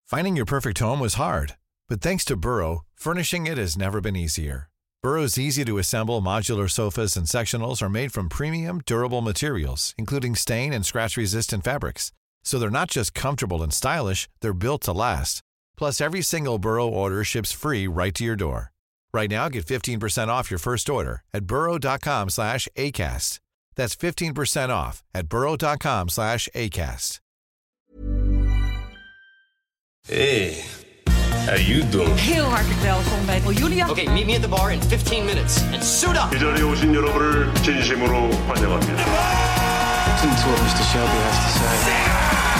Finding your perfect home was hard, but thanks to Burrow, furnishing it has never been easier. Burrow's easy-to-assemble modular sofas and sectionals are made from premium, durable materials, including stain and scratch-resistant fabrics. So they're not just comfortable and stylish, they're built to last. Plus, every single Burrow order ships free right to your door. Right now, get 15% off your first order at burrow.com/ACAST. That's 15% off at burrow.com/ACAST. Hey, how you doing? Heel hartelijk welkom bij Julia. Okay, meet me at the bar in 15 minutes and suit up. 이 자리에 오신 여러분을 진심으로 환영합니다. Listen to what Mr. Shelby has to say.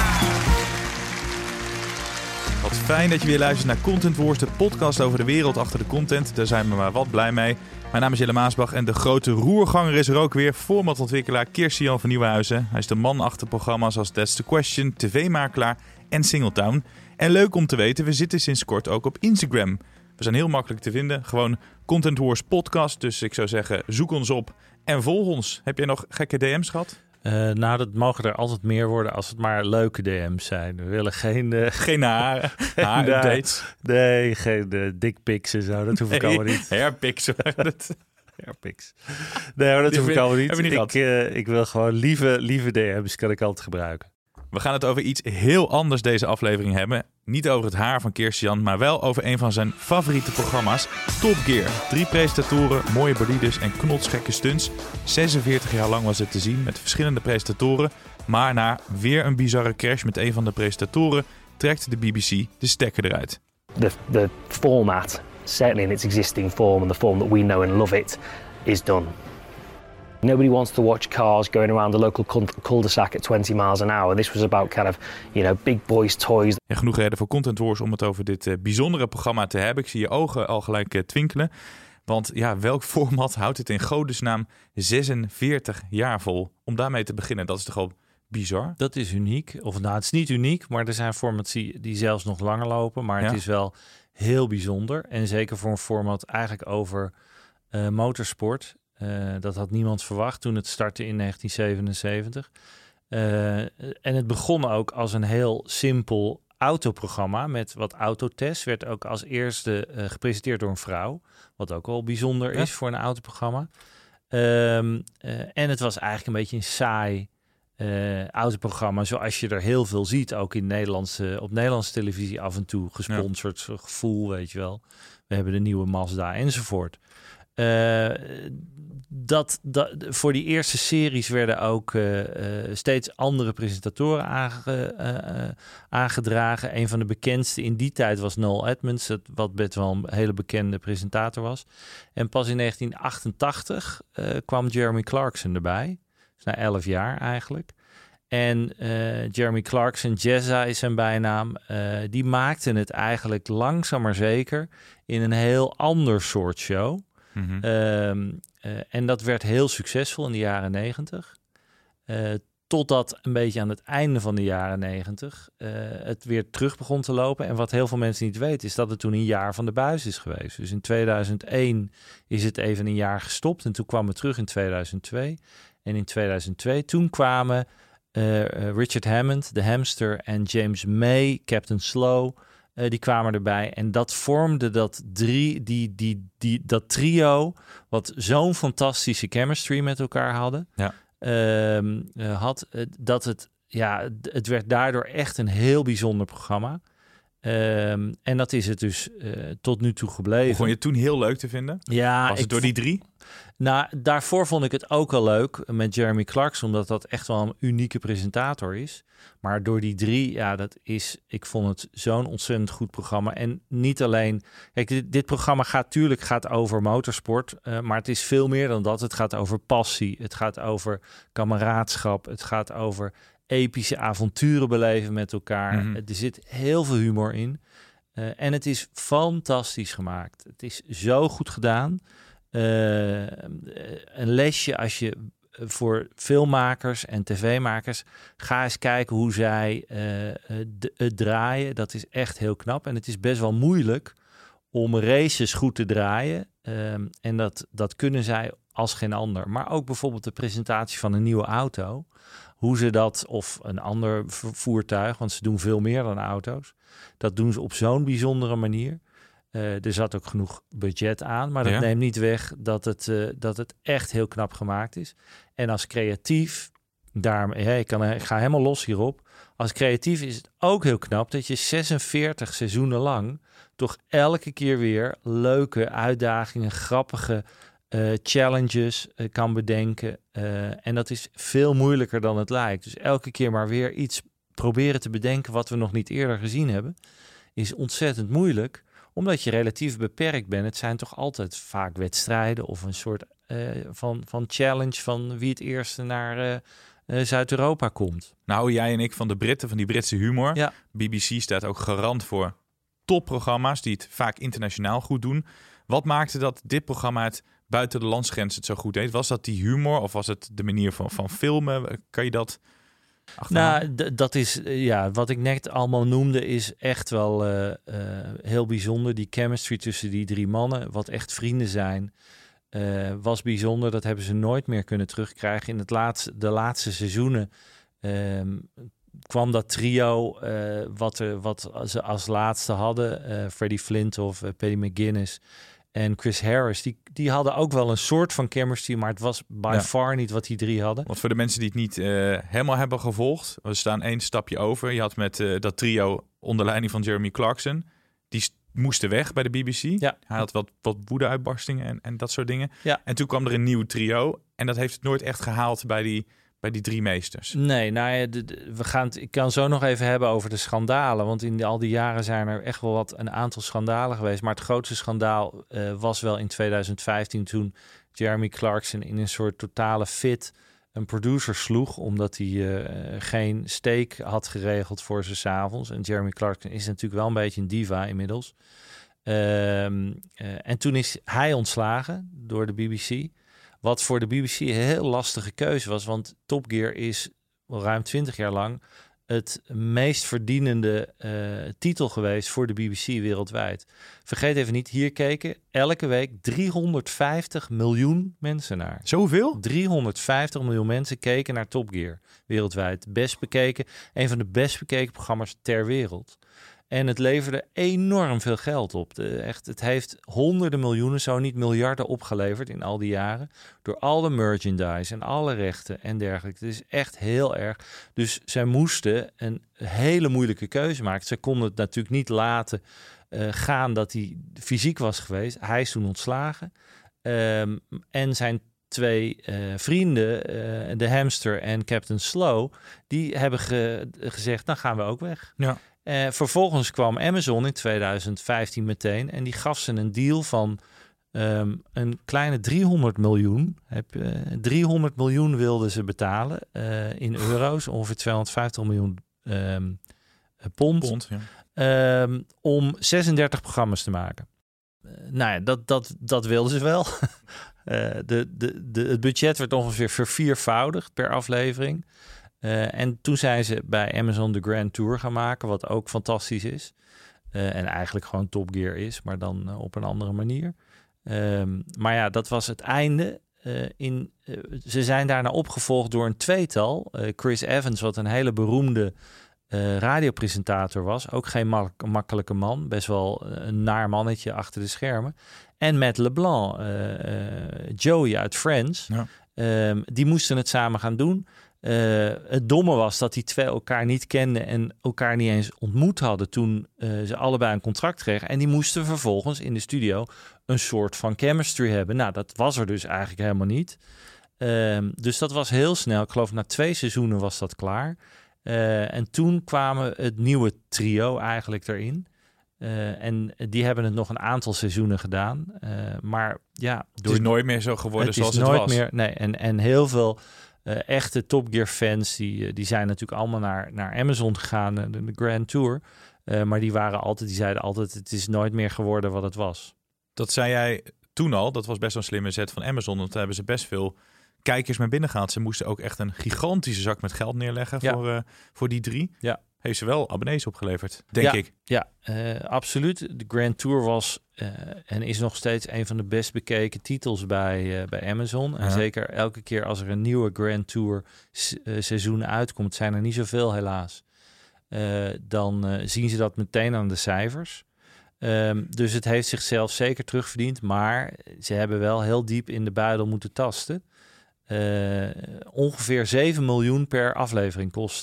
Wat fijn dat je weer luistert naar Content Wars, de podcast over de wereld achter de content. Daar zijn we maar wat blij mee. Mijn naam is Jelle Maasbach en de grote roerganger is er ook weer. Formatontwikkelaar Kirstian van Nieuwenhuizen. Hij is de man achter programma's als That's the Question, TV-makelaar en Singletown. En leuk om te weten, we zitten sinds kort ook op Instagram. We zijn heel makkelijk te vinden. Gewoon Content Wars podcast. Dus ik zou zeggen, zoek ons op en volg ons. Heb jij nog gekke DM's gehad? Nou, dat mogen er altijd meer worden als het maar leuke DM's zijn. We willen geen haar-updates. Nee, geen dickpics en zo. Dat hoef ik allemaal niet. Hairpics. Hairpics. Nee, maar dat hoef ik allemaal niet. Heb je niet ik wil gewoon lieve DM's, kan ik altijd gebruiken. We gaan het over iets heel anders deze aflevering hebben. Niet over het haar van Kirstian, maar wel over een van zijn favoriete programma's, Top Gear. 3 presentatoren, mooie bolides en knotsgekke stunts. 46 jaar lang was het te zien met verschillende presentatoren. Maar na weer een bizarre crash met een van de presentatoren trekt de BBC de stekker eruit. The format, certainly in its existing form and the form that we know and love it, is done. Nobody wants to watch cars going around the local cul-de-sac at 20 miles an hour. This was about kind of, big boys toys. En genoeg reden voor Content Wars om het over dit bijzondere programma te hebben. Ik zie je ogen al gelijk twinkelen. Want ja, welk format houdt het in godesnaam 46 jaar vol? Om daarmee te beginnen, dat is toch al bizar? Dat is uniek. Of nou, het is niet uniek, maar er zijn formats die zelfs nog langer lopen. Maar het is wel heel bijzonder. En zeker voor een format eigenlijk over motorsport. Dat had niemand verwacht toen het startte in 1977. En het begon ook als een heel simpel autoprogramma met wat autotests. Werd ook als eerste gepresenteerd door een vrouw. Wat ook wel bijzonder is voor een autoprogramma. En het was eigenlijk een beetje een saai autoprogramma. Zoals je er heel veel ziet. Ook in op Nederlandse televisie af en toe gesponsord. Zo'n gevoel, weet je wel. We hebben de nieuwe Mazda enzovoort. Voor die eerste series werden ook steeds andere presentatoren aangedragen. Een van de bekendste in die tijd was Noel Edmonds, wat best wel een hele bekende presentator was. En pas in 1988 kwam Jeremy Clarkson erbij. Dus na 11 jaar eigenlijk. En Jeremy Clarkson, Jezza is zijn bijnaam, die maakten het eigenlijk langzaam maar zeker in een heel ander soort show. Mm-hmm. En dat werd heel succesvol in de jaren 90. Totdat een beetje aan het einde van de jaren 90 het weer terug begon te lopen. En wat heel veel mensen niet weten is dat het toen een jaar van de buis is geweest. Dus in 2001 is het even een jaar gestopt. En toen kwam het terug in 2002. En in 2002 toen kwamen Richard Hammond, de Hamster, en James May, Captain Slow. Die kwamen erbij en dat vormde dat trio wat zo'n fantastische chemistry met elkaar hadden. Ja. Het werd daardoor echt een heel bijzonder programma. En dat is het dus tot nu toe gebleven. Begon je toen heel leuk te vinden? Ja. Was het door die 3? Nou, daarvoor vond ik het ook al leuk met Jeremy Clarkson, omdat dat echt wel een unieke presentator is. Maar door die 3, ik vond het zo'n ontzettend goed programma. En niet alleen, kijk, dit programma gaat over motorsport, maar het is veel meer dan dat. Het gaat over passie, het gaat over kameraadschap, het gaat over epische avonturen beleven met elkaar. Mm-hmm. Er zit heel veel humor in. En het is fantastisch gemaakt. Het is zo goed gedaan. Een lesje als je voor filmmakers en tv-makers, ga eens kijken hoe zij het draaien. Dat is echt heel knap. En het is best wel moeilijk om races goed te draaien. En dat kunnen zij als geen ander. Maar ook bijvoorbeeld de presentatie van een nieuwe auto. hoe ze dat, of een ander voertuig, want ze doen veel meer dan auto's. Dat doen ze op zo'n bijzondere manier. Er zat ook genoeg budget aan, maar dat neemt niet weg dat het echt heel knap gemaakt is. En als creatief, ik ga helemaal los hierop. Als creatief is het ook heel knap dat je 46 seizoenen lang toch elke keer weer leuke uitdagingen, grappige challenges kan bedenken. En dat is veel moeilijker dan het lijkt. Dus elke keer maar weer iets proberen te bedenken wat we nog niet eerder gezien hebben, is ontzettend moeilijk, omdat je relatief beperkt bent. Het zijn toch altijd vaak wedstrijden of een soort van challenge van wie het eerste naar Zuid-Europa komt. Nou, jij en ik van de Britten, van die Britse humor. Ja. BBC staat ook garant voor topprogramma's die het vaak internationaal goed doen. Wat maakte dat dit programma het buiten de landsgrenzen het zo goed deed? Was dat die humor of was het de manier van filmen? Kan je dat achterhalen? Nou, dat is, wat ik net allemaal noemde, is echt wel heel bijzonder. Die chemistry tussen die 3 mannen, wat echt vrienden zijn, was bijzonder. Dat hebben ze nooit meer kunnen terugkrijgen. In de laatste seizoenen kwam dat trio wat ze als laatste hadden. Freddie Flintoff, Paddy McGuinness en Chris Harris. Die hadden ook wel een soort van chemistry, maar het was by far niet wat die 3 hadden. Want voor de mensen die het niet helemaal hebben gevolgd, we staan 1 stapje over. Je had met dat trio onder leiding van Jeremy Clarkson, die moesten weg bij de BBC. Ja. Hij had wat woede-uitbarstingen en dat soort dingen. Ja. En toen kwam er een nieuw trio en dat heeft het nooit echt gehaald bij die 3 meesters. Nee, nou ja, ik kan zo nog even hebben over de schandalen. Want in al die jaren zijn er echt wel een aantal schandalen geweest. Maar het grootste schandaal was wel in 2015 toen Jeremy Clarkson in een soort totale fit een producer sloeg, omdat hij geen steak had geregeld voor ze 's avonds. En Jeremy Clarkson is natuurlijk wel een beetje een diva inmiddels. En toen is hij ontslagen door de BBC. Wat voor de BBC een heel lastige keuze was, want Top Gear is al ruim 20 jaar lang het meest verdienende titel geweest voor de BBC wereldwijd. Vergeet even niet, hier keken elke week 350 miljoen mensen naar. Zoveel? 350 miljoen mensen keken naar Top Gear wereldwijd. Best bekeken, een van de best bekeken programma's ter wereld. En het leverde enorm veel geld op. Het heeft honderden miljoenen, zo niet miljarden opgeleverd in al die jaren. Door al de merchandise en alle rechten en dergelijke. Het is echt heel erg. Dus zij moesten een hele moeilijke keuze maken. Ze konden het natuurlijk niet laten gaan dat hij fysiek was geweest. Hij is toen ontslagen. En zijn 2 vrienden, de Hamster en Captain Slow, die hebben gezegd, dan gaan we ook weg. Ja. Vervolgens kwam Amazon in 2015 meteen en die gaf ze een deal van een kleine 300 miljoen. 300 miljoen wilden ze betalen in euro's, ongeveer 250 miljoen pond ja. Om 36 programma's te maken. Nou ja, dat wilden ze wel. Het budget werd ongeveer verviervoudigd per aflevering. En toen zijn ze bij Amazon de Grand Tour gaan maken, wat ook fantastisch is. En eigenlijk gewoon Top Gear is, maar dan op een andere manier. Maar ja, dat was het einde. Ze zijn daarna opgevolgd door een tweetal. Chris Evans, wat een hele beroemde radiopresentator was. Ook geen makkelijke man. Best wel een naar mannetje achter de schermen. En Matt LeBlanc, Joey uit Friends. Ja. Die moesten het samen gaan doen. Het domme was dat die 2 elkaar niet kenden en elkaar niet eens ontmoet hadden toen ze allebei een contract kregen. En die moesten vervolgens in de studio een soort van chemistry hebben. Nou, dat was er dus eigenlijk helemaal niet. Dus dat was heel snel. Ik geloof na 2 seizoenen was dat klaar. En toen kwamen het nieuwe trio eigenlijk erin. En die hebben het nog een aantal seizoenen gedaan. Maar ja, het is nooit meer zo geworden zoals het was. Het is nooit meer. Nee, en heel veel echte Top Gear fans, die zijn natuurlijk allemaal naar Amazon gegaan, de Grand Tour. Maar die zeiden altijd, het is nooit meer geworden wat het was. Dat zei jij toen al, dat was best wel een slimme zet van Amazon. Want daar hebben ze best veel kijkers mee binnengehaald. Ze moesten ook echt een gigantische zak met geld neerleggen voor die 3. Ja. heeft ze wel abonnees opgeleverd, denk ik. Ja, absoluut. De Grand Tour was en is nog steeds een van de best bekeken titels bij Amazon. En zeker elke keer als er een nieuwe Grand Tour seizoen uitkomt, zijn er niet zoveel helaas. Dan zien ze dat meteen aan de cijfers. Dus het heeft zichzelf zeker terugverdiend, maar ze hebben wel heel diep in de buidel moeten tasten. Ongeveer 7 miljoen per aflevering kost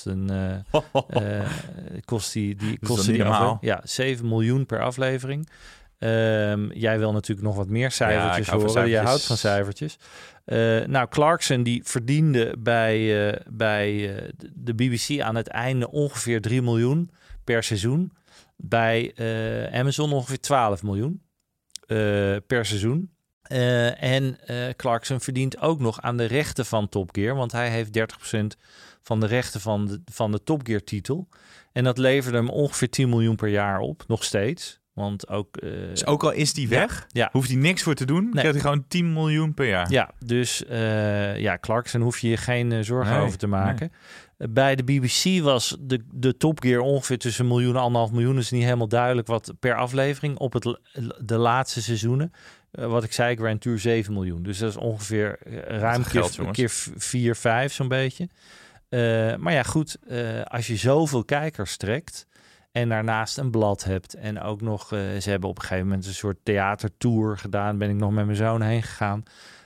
die normaal. Ja, 7 miljoen per aflevering. Jij wil natuurlijk nog wat meer cijfertjes horen. Jij houdt van cijfertjes. Clarkson die verdiende bij de BBC aan het einde ongeveer 3 miljoen per seizoen. Bij Amazon ongeveer 12 miljoen per seizoen. En Clarkson verdient ook nog aan de rechten van Top Gear, want hij heeft 30% van de rechten van de Top Gear titel. En dat leverde hem ongeveer 10 miljoen per jaar op, nog steeds. Want ook, dus ook al is die weg, ja. Hoeft hij niks voor te doen, krijgt hij gewoon 10 miljoen per jaar. Ja, dus Clarkson hoef je geen zorgen over te maken. Nee. Bij de BBC was de Top Gear ongeveer tussen 1 miljoen en 1,5 miljoen. Dus niet helemaal duidelijk wat per aflevering op de laatste seizoenen. Wat ik zei, Grand Tour 7 miljoen. Dus dat is ongeveer ruim keer 4, 5 zo'n beetje. Maar ja, goed, als je zoveel kijkers trekt en daarnaast een blad hebt en ook nog, ze hebben op een gegeven moment een soort theatertour gedaan. Ben ik nog met mijn zoon heen gegaan.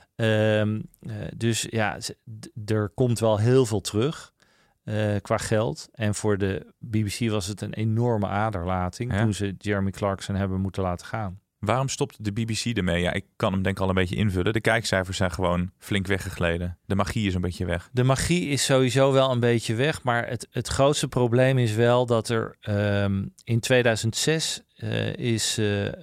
Dus ja, er komt wel heel veel terug qua geld. En voor de BBC was het een enorme aderlating toen ze Jeremy Clarkson hebben moeten laten gaan. Waarom stopt de BBC ermee? Ja, ik kan hem denk ik al een beetje invullen. De kijkcijfers zijn gewoon flink weggegleden. De magie is een beetje weg. De magie is sowieso wel een beetje weg. Maar het grootste probleem is wel dat er in 2006 is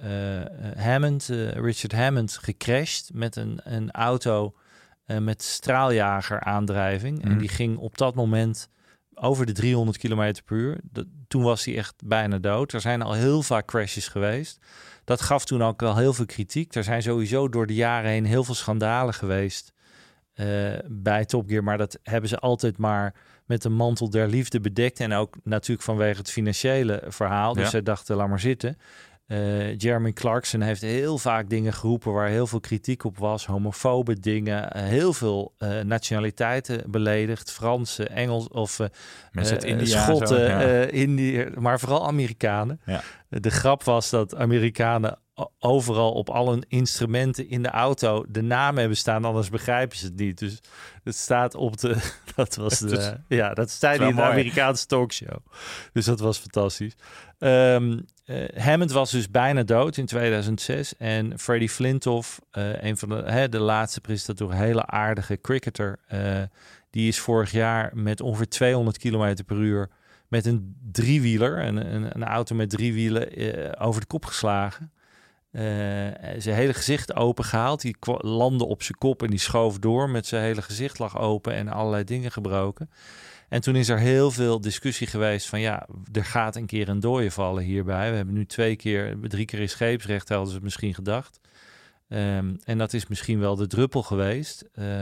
Richard Hammond gecrashed met een auto met straaljager-aandrijving. En die ging op dat moment over de 300 km per uur. Toen was hij echt bijna dood. Er zijn al heel vaak crashes geweest. Dat gaf toen ook al heel veel kritiek. Er zijn sowieso door de jaren heen heel veel schandalen geweest bij Top Gear. Maar dat hebben ze altijd maar met de mantel der liefde bedekt. En ook natuurlijk vanwege het financiële verhaal. Dus ze dachten, laat maar zitten. Jeremy Clarkson heeft heel vaak dingen geroepen waar heel veel kritiek op was. Homofobe dingen, heel veel nationaliteiten beledigd. Fransen, Engels of Schotten, Indië, maar vooral Amerikanen. Ja. De grap was dat Amerikanen overal op alle instrumenten in de auto de naam hebben staan, anders begrijpen ze het niet. Dus het staat op de... dat staat in de Amerikaanse talkshow. Dus dat was fantastisch. Hammond was dus bijna dood in 2006. En Freddie Flintoff, een van de laatste presentatoren, hele aardige cricketer, die is vorig jaar met ongeveer 200 km per uur met een driewieler, een auto met 3 wielen, over de kop geslagen. Zijn hele gezicht open gehaald. Die landde op zijn kop en die schoof door met zijn hele gezicht lag open en allerlei dingen gebroken. En toen is er heel veel discussie geweest van er gaat een keer een dooie vallen hierbij. We hebben nu 3 keer in scheepsrecht, hadden ze het misschien gedacht. En dat is misschien wel de druppel geweest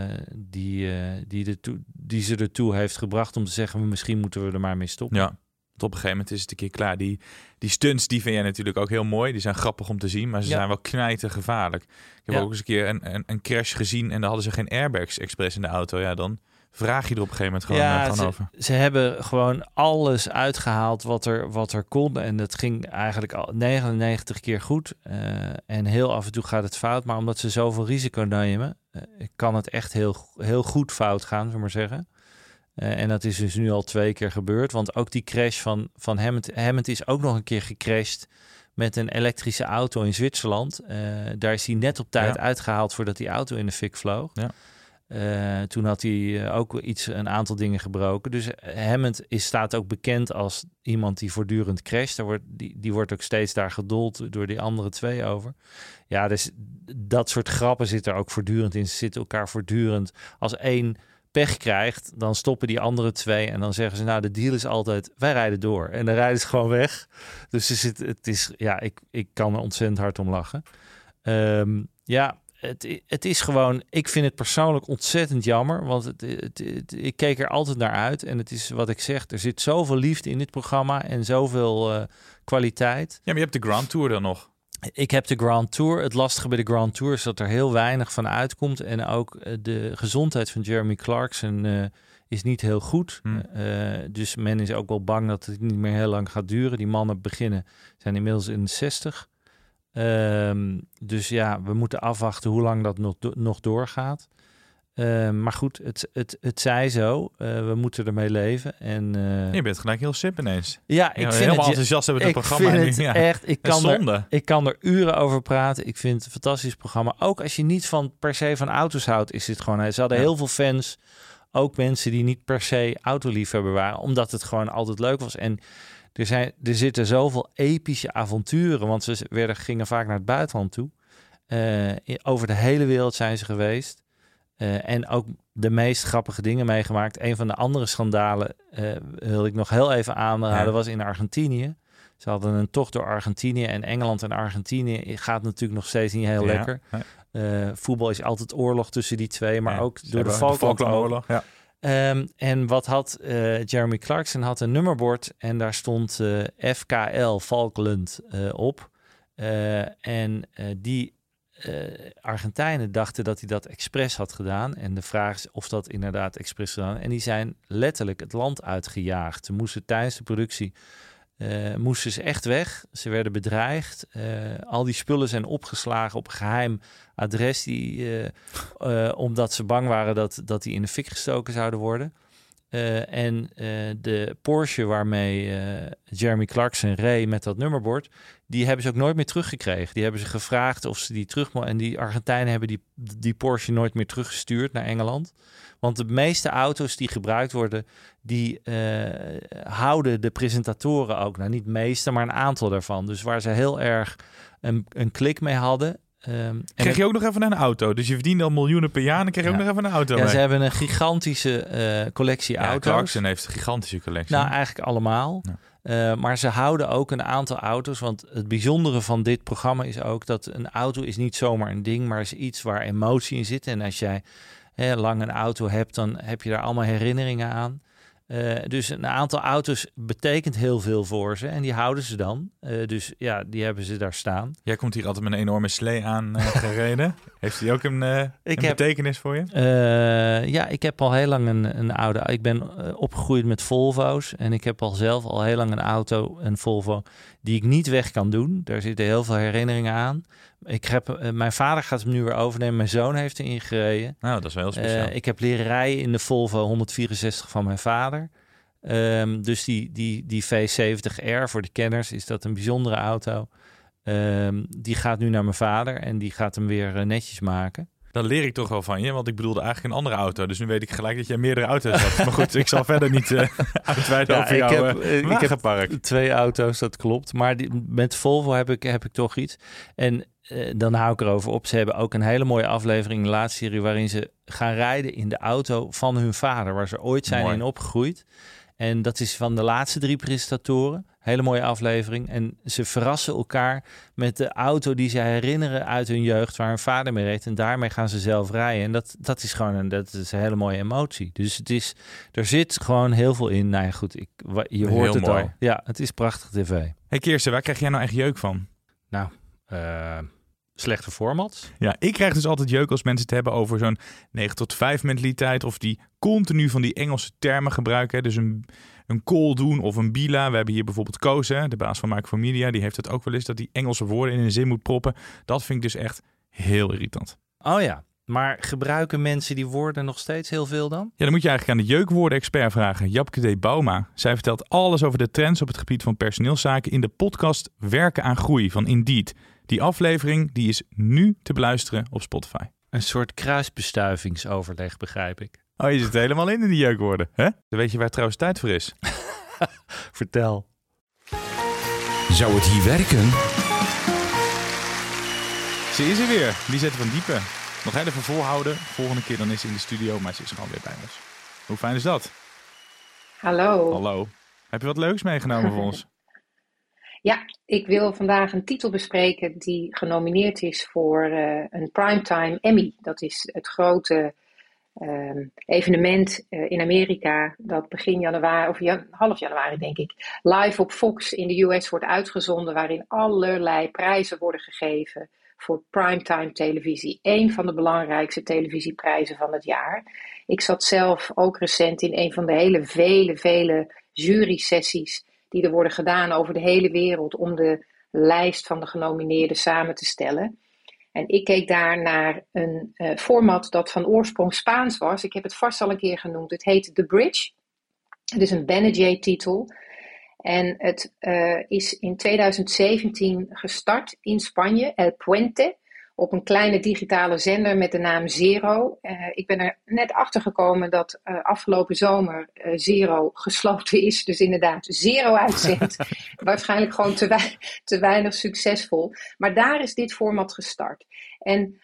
die ze ertoe heeft gebracht om te zeggen, misschien moeten we er maar mee stoppen. Ja. Op een gegeven moment is het een keer klaar. Die stunts, die vind jij natuurlijk ook heel mooi. Die zijn grappig om te zien, maar ze zijn wel knijtergevaarlijk. Ik heb ook eens een keer een crash gezien en daar hadden ze geen airbags expres in de auto. Ja, dan vraag je er op een gegeven moment gewoon over. Ze hebben gewoon alles uitgehaald wat er kon. En dat ging eigenlijk al 99 keer goed. En heel af en toe gaat het fout. Maar omdat ze zoveel risico nemen, kan het echt heel goed fout gaan, zullen we maar zeggen. En dat is dus nu al 2 keer gebeurd. Want ook die crash van Hammond is ook nog een keer gecrashed met een elektrische auto in Zwitserland. Daar is hij net op tijd uitgehaald voordat die auto in de fik vloog. Ja. Toen had hij ook een aantal dingen gebroken. Dus Hammond staat ook bekend als iemand die voortdurend crasht. Die wordt ook steeds daar gedold door die andere 2 over. Ja, dus dat soort grappen zitten er ook voortdurend in. Ze zitten elkaar voortdurend. Als 1 pech krijgt, dan stoppen die andere 2 en dan zeggen ze, de deal is altijd, wij rijden door. En dan rijden ze gewoon weg. Dus ik kan er ontzettend hard om lachen. het is gewoon... Ik vind het persoonlijk ontzettend jammer. Want ik keek er altijd naar uit. En het is wat ik zeg. Er zit zoveel liefde in dit programma. En zoveel kwaliteit. Ja, maar je hebt de Grand Tour dan nog. Ik heb de Grand Tour. Het lastige bij de Grand Tour is dat er heel weinig van uitkomt. En ook de gezondheid van Jeremy Clarkson is niet heel goed. Dus men is ook wel bang dat het niet meer heel lang gaat duren. Die mannen zijn inmiddels in de 60. Dus ja, we moeten afwachten hoe lang dat nog doorgaat. Maar goed, het zij zo. We moeten ermee leven. En, je bent gelijk heel sip ineens. Ja, ik vind helemaal het enthousiast hebben het programma. Vind het echt. Ik kan er uren over praten. Ik vind het een fantastisch programma. Ook als je niet per se van auto's houdt, is dit gewoon... Ze hadden heel veel fans. Ook mensen die niet per se autoliefhebber waren. Omdat het gewoon altijd leuk was. En er zitten zoveel epische avonturen. Want ze gingen vaak naar het buitenland toe. Over de hele wereld zijn ze geweest. En ook de meest grappige dingen meegemaakt. Een van de andere schandalen wil ik nog heel even aanraden, was in Argentinië. Ze hadden een tocht door Argentinië en Engeland en Argentinië gaat natuurlijk nog steeds niet heel lekker. Voetbal is altijd oorlog tussen die twee, maar ook door de Falklandoorlog. Ja. En wat had Jeremy Clarkson had een nummerbord en daar stond FKL Falkland op. Die Argentijnen dachten dat hij dat expres had gedaan. En de vraag is of dat inderdaad expres gedaan. En die zijn letterlijk het land uitgejaagd. Ze moesten tijdens de productie moesten ze echt weg. Ze werden bedreigd. Al die spullen zijn opgeslagen op een geheim adres. Omdat ze bang waren dat die in de fik gestoken zouden worden. De Porsche waarmee Jeremy Clarkson reed met dat nummerbord, die hebben ze ook nooit meer teruggekregen. Die hebben ze gevraagd of ze die terug mochten. En die Argentijnen hebben die Porsche nooit meer teruggestuurd naar Engeland. Want de meeste auto's die gebruikt worden, die houden de presentatoren ook. Nou, niet de meeste, maar een aantal daarvan. Dus waar ze heel erg een klik mee hadden. Kreeg je ook nog even een auto? Dus je verdiende al miljoenen per jaar en dan kreeg je ook nog even een auto mee. Ze hebben een gigantische collectie auto's. Clarkson heeft een gigantische collectie. Nou, eigenlijk allemaal. Ja. Maar ze houden ook een aantal auto's. Want het bijzondere van dit programma is ook dat een auto is niet zomaar een ding, maar is iets waar emotie in zit. En als jij lang een auto hebt, dan heb je daar allemaal herinneringen aan. Dus een aantal auto's betekent heel veel voor ze en die houden ze dan. Dus ja, die hebben ze daar staan. Jij komt hier altijd met een enorme slee aan gereden. Heeft die ook een betekenis voor je? Ja, ik heb al heel lang een oude... Ik ben opgegroeid met Volvo's en ik heb zelf al heel lang een auto, een Volvo, die ik niet weg kan doen. Daar zitten heel veel herinneringen aan. Mijn vader gaat hem nu weer overnemen. Mijn zoon heeft erin gereden. Nou, dat is wel heel speciaal. Ik heb leren rijden in de Volvo 164 van mijn vader. Dus die V70R, voor de kenners, is dat een bijzondere auto. Die gaat nu naar mijn vader en die gaat hem weer netjes maken. Dan leer ik toch wel van je, want ik bedoelde eigenlijk een andere auto. Dus nu weet ik gelijk dat jij meerdere auto's hebt. Maar goed, ik zal verder niet uitweiden over jouw wagenpark. Ik heb 2 auto's, dat klopt. Maar met Volvo heb ik toch iets. En dan hou ik erover op. Ze hebben ook een hele mooie aflevering in de laatste serie waarin ze gaan rijden in de auto van hun vader, waar ze ooit zijn in opgegroeid. En dat is van de laatste 3 presentatoren. Hele mooie aflevering. En ze verrassen elkaar met de auto die ze herinneren uit hun jeugd, waar hun vader mee reed. En daarmee gaan ze zelf rijden. En dat is gewoon een hele mooie emotie. Dus er zit gewoon heel veel in. Nou ja, goed, je hoort het al. Ja, het is prachtig tv. Hey Kirsten, waar krijg jij nou echt jeuk van? Nou, slechte formats. Ja, ik krijg dus altijd jeuk als mensen het hebben over zo'n 9-tot-5 mentaliteit. Of die continu van die Engelse termen gebruiken. Dus een call doen of een bila. We hebben hier bijvoorbeeld Koos, de baas van Micromedia. Die heeft het ook wel eens dat die Engelse woorden in een zin moet proppen. Dat vind ik dus echt heel irritant. Oh ja, maar gebruiken mensen die woorden nog steeds heel veel dan? Ja, dan moet je eigenlijk aan de jeukwoorden-expert vragen. Japke D. Bauma. Zij vertelt alles over de trends op het gebied van personeelszaken in de podcast Werken aan Groei van Indeed. Die aflevering die is nu te beluisteren op Spotify. Een soort kruisbestuivingsoverleg, begrijp ik. Oh, je zit helemaal in die jeukwoorden, hè? Dan weet je waar trouwens tijd voor is. Vertel. Zou het hier werken? Ze is er weer, Lisette van Diepen. Nog heel even volhouden. Volgende keer dan is ze in de studio, maar ze is gewoon weer bij ons. Hoe fijn is dat? Hallo. Hallo. Heb je wat leuks meegenomen voor ons? Ja, ik wil vandaag een titel bespreken die genomineerd is voor een Primetime Emmy. Dat is het grote evenement in Amerika dat begin januari, of half januari denk ik, live op Fox in de US wordt uitgezonden, waarin allerlei prijzen worden gegeven voor primetime televisie. Eén van de belangrijkste televisieprijzen van het jaar. Ik zat zelf ook recent in een van de vele jury-sessies die er worden gedaan over de hele wereld om de lijst van de genomineerden samen te stellen. En ik keek daar naar een format dat van oorsprong Spaans was. Ik heb het vast al een keer genoemd. Het heet The Bridge. Het is een Benajay-titel. En het is in 2017 gestart in Spanje, El Puente, op een kleine digitale zender met de naam Zero. Ik ben er net achter gekomen dat afgelopen zomer Zero gesloten is. Dus inderdaad, Zero uitzendt. Waarschijnlijk gewoon te weinig succesvol. Maar daar is dit format gestart. En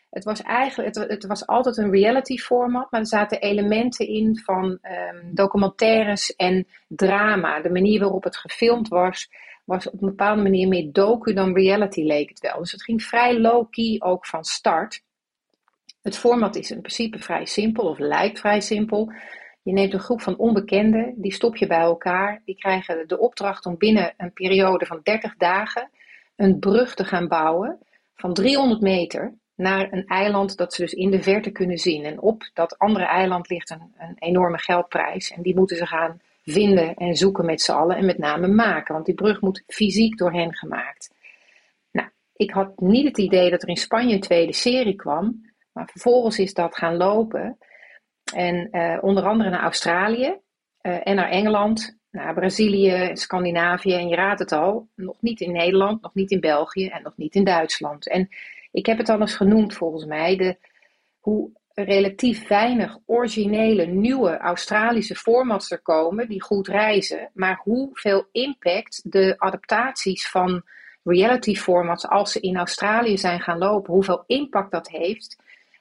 het was altijd een reality format, maar er zaten elementen in van documentaires en drama. De manier waarop het gefilmd was op een bepaalde manier meer docu dan reality, leek het wel. Dus het ging vrij low-key ook van start. Het format is in principe vrij simpel, of lijkt vrij simpel. Je neemt een groep van onbekenden, die stop je bij elkaar. Die krijgen de opdracht om binnen een periode van 30 dagen een brug te gaan bouwen van 300 meter naar een eiland dat ze dus in de verte kunnen zien. En op dat andere eiland ligt een enorme geldprijs. En die moeten ze gaan vinden en zoeken met z'n allen en met name maken. Want die brug moet fysiek door hen gemaakt. Nou, ik had niet het idee dat er in Spanje een tweede serie kwam. Maar vervolgens is dat gaan lopen. En onder andere naar Australië en naar Engeland, naar Brazilië, Scandinavië. En je raadt het al, nog niet in Nederland, nog niet in België en nog niet in Duitsland. En ik heb het al eens genoemd volgens mij, hoe relatief weinig originele, nieuwe Australische formats er komen die goed reizen. Maar hoeveel impact de adaptaties van reality formats, als ze in Australië zijn gaan lopen, hoeveel impact dat heeft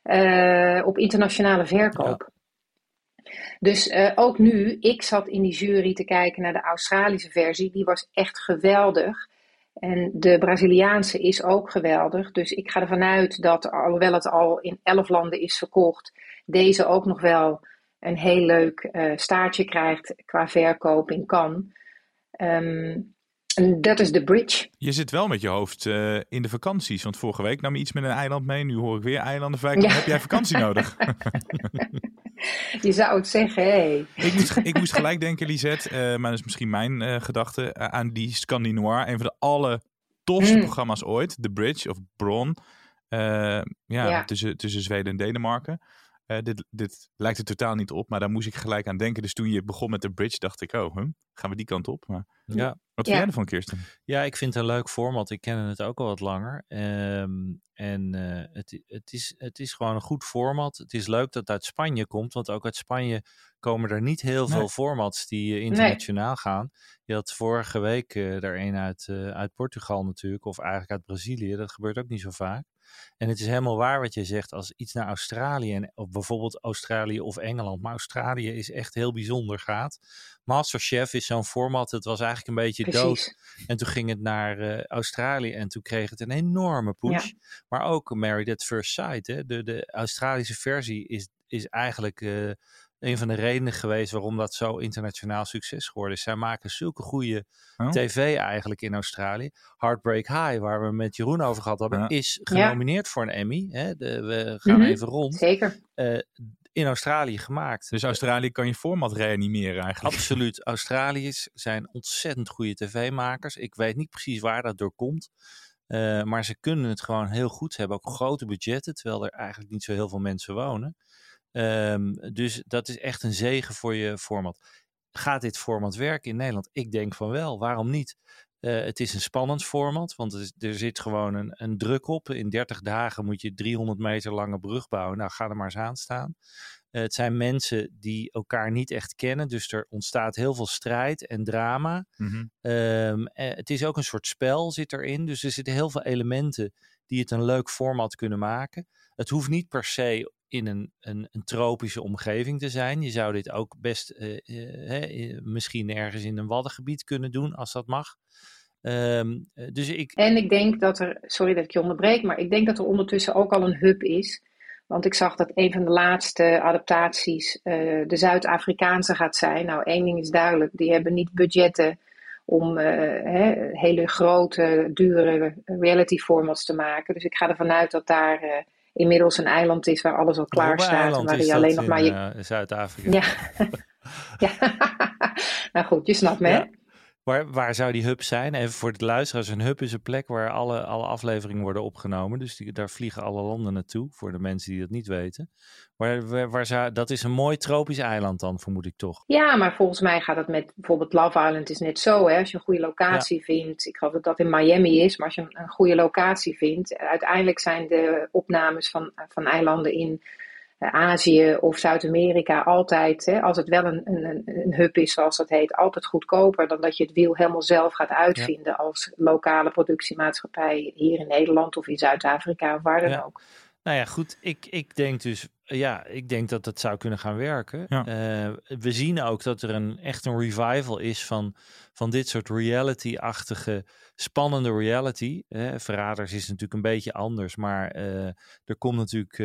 op internationale verkoop. Ja. Dus ook nu, ik zat in die jury te kijken naar de Australische versie, die was echt geweldig. En de Braziliaanse is ook geweldig. Dus ik ga ervan uit dat, alhoewel het al in 11 landen is verkocht, deze ook nog wel een heel leuk staartje krijgt qua verkoop in Cannes. En dat is The Bridge. Je zit wel met je hoofd in de vakanties. Want vorige week nam je iets met een eiland mee. Nu hoor ik weer eilanden. Heb jij vakantie nodig? Je zou het zeggen, hé. Ik moest gelijk denken, Lisette, maar dat is misschien mijn gedachte, aan die Scandinoir. Een van de allertofste programma's ooit. The Bridge of Bron. Tussen Zweden en Denemarken. Dit lijkt er totaal niet op, maar daar moest ik gelijk aan denken. Dus toen je begon met The Bridge, dacht ik, gaan we die kant op? Maar, wat vind jij ervan, Kirsten? Ja, ik vind het een leuk format. Ik ken het ook al wat langer. Het is gewoon een goed format. Het is leuk dat het uit Spanje komt, want ook uit Spanje komen er niet heel veel formats die internationaal gaan. Je had vorige week er een uit Portugal natuurlijk, of eigenlijk uit Brazilië. Dat gebeurt ook niet zo vaak. En het is helemaal waar wat je zegt, als iets naar Australië, of bijvoorbeeld Australië of Engeland, maar Australië is echt heel bijzonder gaat. Masterchef is zo'n format, het was eigenlijk een beetje dood. En toen ging het naar Australië en toen kreeg het een enorme push. Ja. Maar ook Married at First Sight, hè? De Australische versie is eigenlijk een van de redenen geweest waarom dat zo internationaal succes geworden is. Zij maken zulke goede tv eigenlijk in Australië. Heartbreak High, waar we met Jeroen over gehad hebben, is genomineerd voor een Emmy. Hè? We gaan even rond. Zeker. In Australië gemaakt. Dus Australië kan je format reanimeren eigenlijk. Absoluut. Australiërs zijn ontzettend goede tv-makers. Ik weet niet precies waar dat door komt. Maar ze kunnen het gewoon heel goed. Ze hebben ook grote budgetten, terwijl er eigenlijk niet zo heel veel mensen wonen. Dus dat is echt een zegen voor je format. Gaat dit format werken in Nederland? Ik denk van wel. Waarom niet? Het is een spannend format, want er zit gewoon een druk op. In 30 dagen moet je 300 meter lange brug bouwen. Nou, ga er maar eens aan staan. Het zijn mensen die elkaar niet echt kennen, dus er ontstaat heel veel strijd en drama. Mm-hmm. Het is ook een soort spel zit erin, dus er zitten heel veel elementen die het een leuk format kunnen maken. Het hoeft niet per se in een tropische omgeving te zijn. Je zou dit ook best misschien ergens in een waddengebied kunnen doen, als dat mag. En ik denk dat er, sorry dat ik je onderbreek, maar ik denk dat er ondertussen ook al een hub is. Want ik zag dat een van de laatste adaptaties de Zuid-Afrikaanse gaat zijn. Nou, één ding is duidelijk, die hebben niet budgetten om hele grote, dure reality formats te maken. Dus ik ga ervan uit dat daar inmiddels een eiland is waar alles al klaar staat. En waar je alleen nog maar Zuid-Afrika. Ja. Ja. Nou goed, je snapt me, hè? Waar zou die hub zijn? Even voor de luisteraars. Een hub is een plek waar alle afleveringen worden opgenomen. Dus daar vliegen alle landen naartoe. Voor de mensen die dat niet weten. Dat is een mooi tropisch eiland dan, vermoed ik toch? Ja, maar volgens mij gaat het met bijvoorbeeld Love Island is net zo. Hè? Als je een goede locatie vindt. Ik geloof dat dat in Miami is. Maar als je een goede locatie vindt. Uiteindelijk zijn de opnames van eilanden in Azië of Zuid-Amerika altijd, als het wel een hub is zoals dat heet, altijd goedkoper dan dat je het wiel helemaal zelf gaat uitvinden als lokale productiemaatschappij hier in Nederland of in Zuid-Afrika of waar dan ook. Nou ja, goed. Ik denk dus, ik denk dat dat zou kunnen gaan werken. Ja. We zien ook dat er echt een revival is van dit soort reality-achtige, spannende reality. Verraders is natuurlijk een beetje anders, maar er komt natuurlijk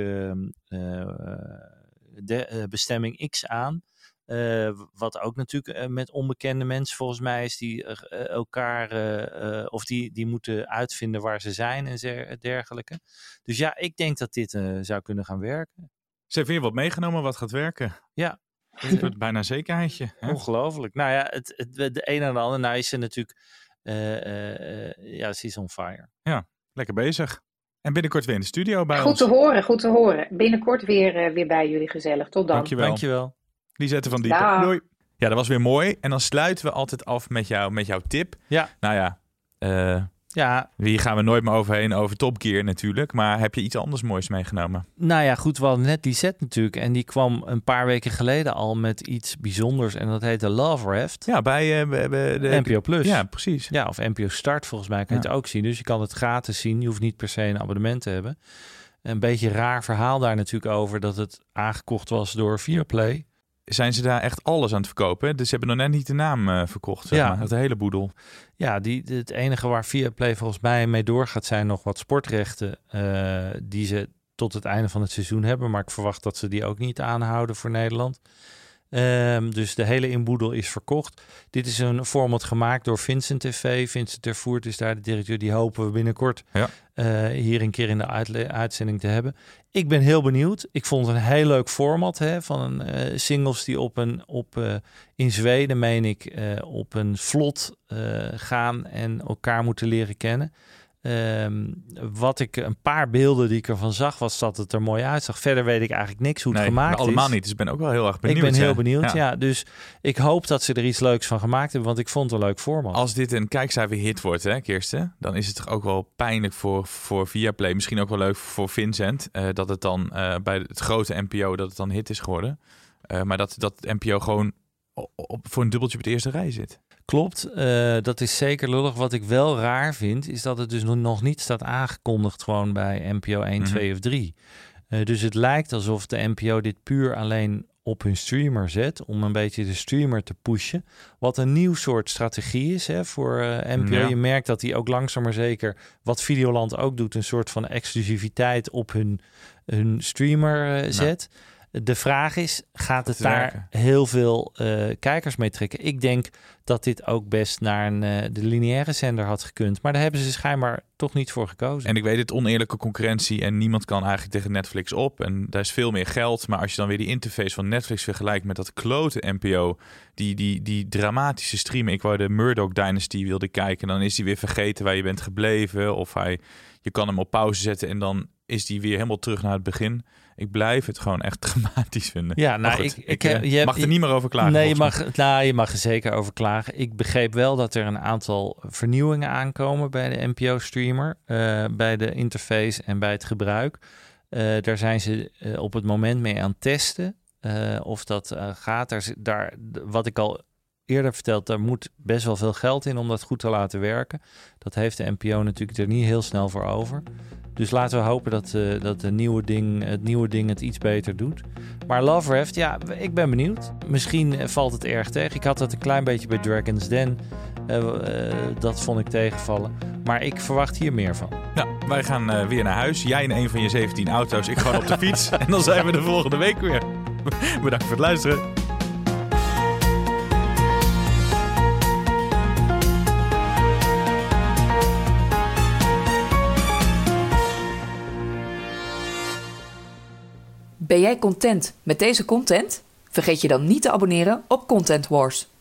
Bestemming X aan. Wat ook natuurlijk met onbekende mensen volgens mij is die elkaar of die moeten uitvinden waar ze zijn en dergelijke. Dus ja, ik denk dat dit zou kunnen gaan werken. Ze heeft weer wat meegenomen wat gaat werken. Ja. Het wordt bijna een zekerheidje. Hè? Ongelooflijk. Nou ja, de een en de ander. Nou is ze natuurlijk, ze is on fire. Ja, lekker bezig. En binnenkort weer in de studio bij ons. Goed te horen. Binnenkort weer bij jullie gezellig. Tot dan. Dankjewel. Lisette van Diepen. Doei. Ja, dat was weer mooi. En dan sluiten we altijd af met jouw tip. Ja. Nou ja, hier gaan we nooit meer overheen over Top Gear natuurlijk. Maar heb je iets anders moois meegenomen? Nou ja, goed, we hadden net Lisette natuurlijk. En die kwam een paar weken geleden al met iets bijzonders. En dat heet de Love Raft. Ja, bij de NPO Plus. Ja, precies. Ja, of NPO Start volgens mij kan je het ook zien. Dus je kan het gratis zien. Je hoeft niet per se een abonnement te hebben. Een beetje raar verhaal daar natuurlijk over dat het aangekocht was door Viaplay. Zijn ze daar echt alles aan het verkopen? Dus ze hebben nog net niet de naam verkocht, zeg maar. Het hele boedel. Ja, het enige waar Viaplay volgens mij mee doorgaat zijn nog wat sportrechten die ze tot het einde van het seizoen hebben. Maar ik verwacht dat ze die ook niet aanhouden voor Nederland. Dus de hele inboedel is verkocht. Dit is een format gemaakt door Vincent TV. Vincent ter Voert is daar de directeur. Die hopen we binnenkort hier een keer in de uitzending te hebben. Ik ben heel benieuwd. Ik vond het een heel leuk format van singles die in Zweden, meen ik, op een vlot gaan en elkaar moeten leren kennen. Een paar beelden die ik ervan zag, was dat het er mooi uitzag. Verder weet ik eigenlijk niks hoe het gemaakt is. Allemaal niet, dus ik ben ook wel heel erg benieuwd. Ik ben heel benieuwd, ja. Dus ik hoop dat ze er iets leuks van gemaakt hebben, want ik vond het een leuk format. Als dit een kijkcijferhit wordt, hè, Kirsten, dan is het toch ook wel pijnlijk voor Viaplay. Misschien ook wel leuk voor Vincent, dat het dan bij het grote NPO dat het dan hit is geworden. Maar dat NPO gewoon voor een dubbeltje op de eerste rij zit. Klopt, dat is zeker lullig. Wat ik wel raar vind, is dat het dus nog niet staat aangekondigd gewoon bij NPO 1, 2 of 3. Dus het lijkt alsof de NPO dit puur alleen op hun streamer zet, om een beetje de streamer te pushen. Wat een nieuw soort strategie is voor NPO. Ja. Je merkt dat die ook langzaam maar zeker, wat Videoland ook doet, een soort van exclusiviteit op hun streamer zet. De vraag is, gaat het daar heel veel kijkers mee trekken? Ik denk dat dit ook best naar de lineaire zender had gekund. Maar daar hebben ze schijnbaar toch niet voor gekozen. En ik weet het, oneerlijke concurrentie en niemand kan eigenlijk tegen Netflix op. En daar is veel meer geld. Maar als je dan weer die interface van Netflix vergelijkt met dat klote NPO, die dramatische streamen. Ik wou de Murdoch Dynasty wilde kijken. Dan is hij weer vergeten waar je bent gebleven. Of je kan hem op pauze zetten en dan is die weer helemaal terug naar het begin. Ik blijf het gewoon echt dramatisch vinden. Ja, nou, goed, je mag er niet meer over klagen. Nee, je mag er zeker over klagen. Ik begreep wel dat er een aantal vernieuwingen aankomen bij de NPO-streamer. Bij de interface en bij het gebruik. Daar zijn ze op het moment mee aan het testen. Of dat gaat. Wat ik al eerder verteld, daar moet best wel veel geld in om dat goed te laten werken. Dat heeft de NPO natuurlijk er niet heel snel voor over. Dus laten we hopen dat het nieuwe ding het iets beter doet. Maar Love Raft, ja, ik ben benieuwd. Misschien valt het erg tegen. Ik had dat een klein beetje bij Dragon's Den. Dat vond ik tegenvallen. Maar ik verwacht hier meer van. Ja, wij gaan weer naar huis. Jij in een van je 17 auto's, ik gewoon op de fiets. En dan zijn we de volgende week weer. Bedankt voor het luisteren. Ben jij content met deze content? Vergeet je dan niet te abonneren op Content Wars.